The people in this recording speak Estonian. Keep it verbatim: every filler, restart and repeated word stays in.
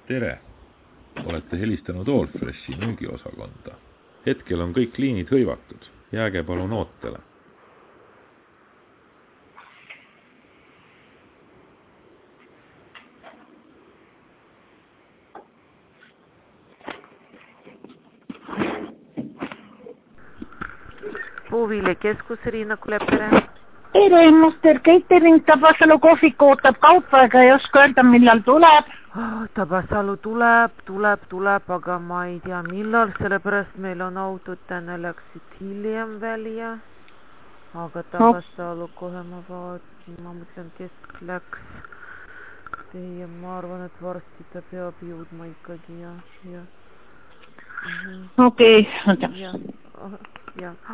Tere! Olete helistanud Allfreshi müügiosakonda. Hetkel on kõik liinid hõivatud. Jääge palun ootele. Puuviljekeskus Riina Kulepere. Tere, Master Catering, Tabasalu kohvik ootab kaupaga, ei oska öelda, millal tuleb. Oh, Tabasalu tuleb, tuleb, tuleb, aga ma ei tea millal, sellepärast meil on autod täna läksid hiljem välja. Aga Tabasalu kohe ma vaatan, ma mõtlen, kes läks. Teie, ma arvan, et varsti ta peab jõudma ikkagi ja, ja. Okei, okay. Ja, ja.